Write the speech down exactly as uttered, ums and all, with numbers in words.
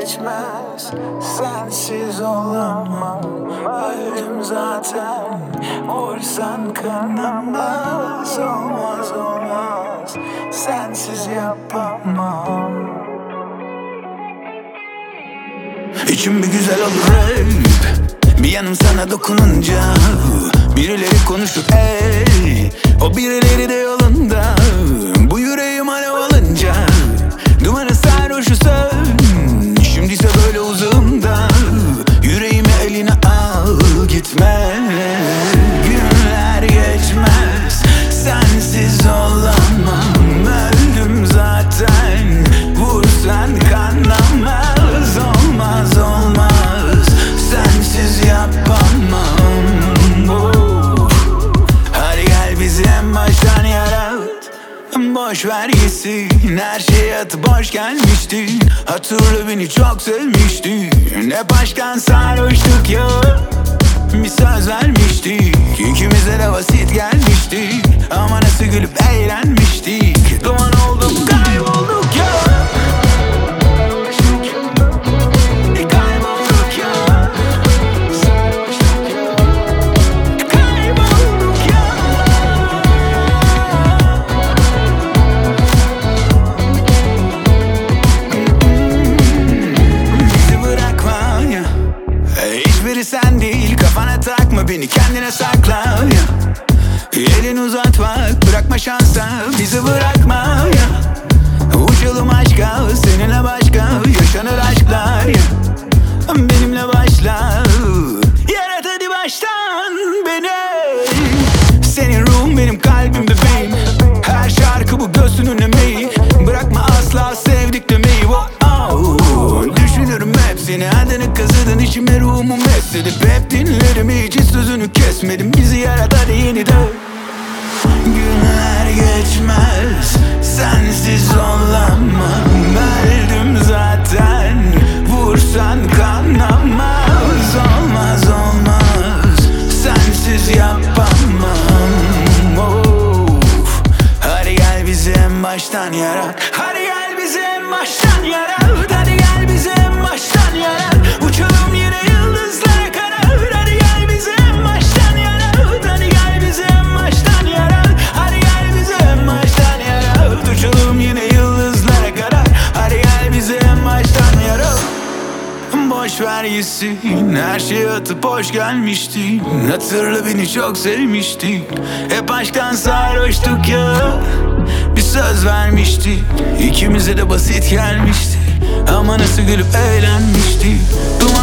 geçmez, sensiz olamam. Öldüm zaten, vursan kanamaz. Olmaz olmaz, sensiz yapamam. İçim bir güzel olur hep, bir yanım sana dokununca. Birileri konuşur ey, o birileri de yolunda. Bu yüreğim alev alınca, dumanı sarhoşu sön. Şimdiyse böyle uzağımda, yüreğimi eline al, gitme. Günler geçmez, sensiz olamam. Öldüm zaten, vursan kanamaz. Olmaz olmaz, sensiz yapamam. Oh. Hadi gel bizi en baştan yarat. Boş ver gitsin, her şeyi atıp boş gelmiştin. Hatırla beni çok sevmiştin. Ne başkan sarhoştuk ya, bir söz vermiştik. İkimize de basit gelmişti, ama nasıl gülüp eğlenmiştik. Duman olduk, kaybolduk ya. Sen değil, kafana takma, beni kendine sakla ya. Elini uzat bak, bırakma şansa, bizi bırakma ya. Uçalım aşka, seninle başka yaşanır aşklar ya. Benimle başla, yarat hadi baştan beni. Senin ruhun benim kalbim bebeğim. Her şarkı bu göğsünün emeği. Bırakma asla sevdik demeyi. Oh, oh. Düşünürüm hep seni, adını kazıdın içime, ruhumu mesledip hep dinlerim, hiç sözünü kesmedim. Bizi yarat hadi yeniden. Günler geçmez, sensiz olamam. Öldüm zaten, vursan kanamaz. Olmaz olmaz, sensiz yapamam. Of. Hadi gel bizi en baştan yarat. Hadi gel bizi en baştan yarat. Hadi gel bizi en baştan yarat. Uçalım yine yıldızlara kadar. Hadi gel bizi en baştan yarat. Hadi gel bizi en baştan yarat. Hadi gel bizi en baştan yarat. Uçalım yine yıldızlara kadar. Hadi gel bizi en baştan yarat. Boş ver gitsin, her şeyi atıp hoş gelmiştin. Hatırla beni çok sevmiştin. Hep aşktan sarhoştuk ya, bir söz vermiştik. İkimize de basit gelmişti, ama nasıl gülüp eğlenmiştik. Duman